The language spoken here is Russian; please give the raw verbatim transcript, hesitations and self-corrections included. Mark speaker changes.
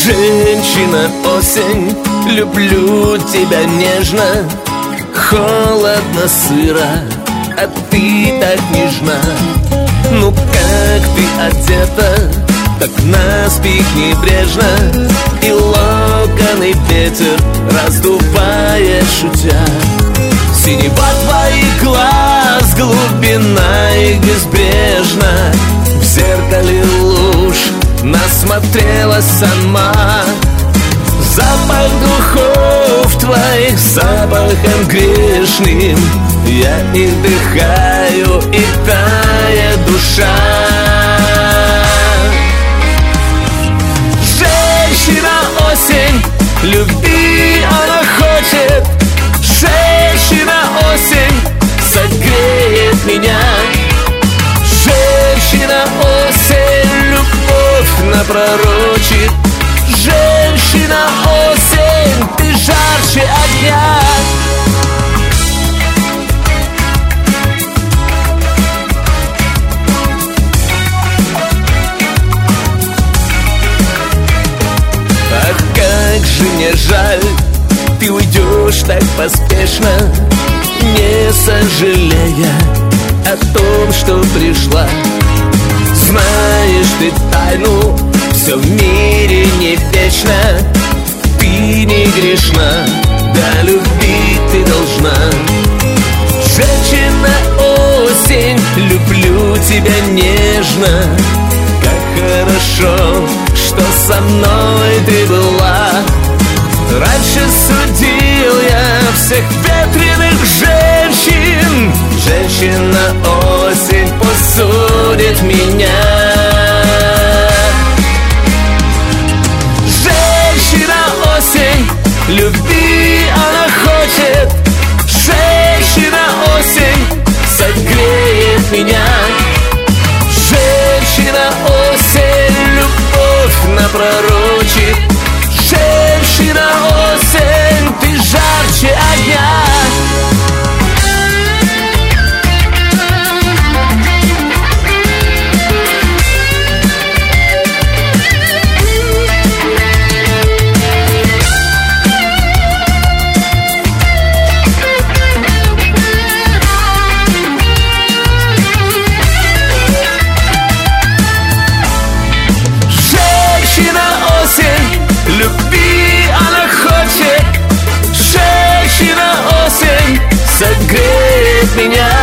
Speaker 1: Женщина осень, люблю тебя нежно. Холодно, сыро, а ты так нежна. Ну как ты одета, так наспех небрежно, и локоны ветер раздувает, шутя. Синева твоих глаз, глубина их безбрежна. В зеркале луж насмотрелась сама. Запах духов твоих запахом грешным, я их вдыхаю, и тает душа. Женщина осень, любви она хочет. Женщина осень согреет меня. Женщина осень любовь напророчит. Женщина осень, ты жарче огня. Ах, как же мне жаль, ты уйдешь так поспешно, не сожалея о том, что пришла. Знаешь ты тайну, все в мире не вечно. Ты не грешна, до любви ты должна. Женщина осень, люблю тебя нежно. Как хорошо, что со мной ты была. Раньше судил я всех ветреных женщин. Женщина осень посудит меня. Женщина осень, любви она хочет. Женщина осень согреет меня. Женщина осень любовь напророчит. Женщина осень, ты жарче огня. Любви она хочет. Женщина осень согреет меня.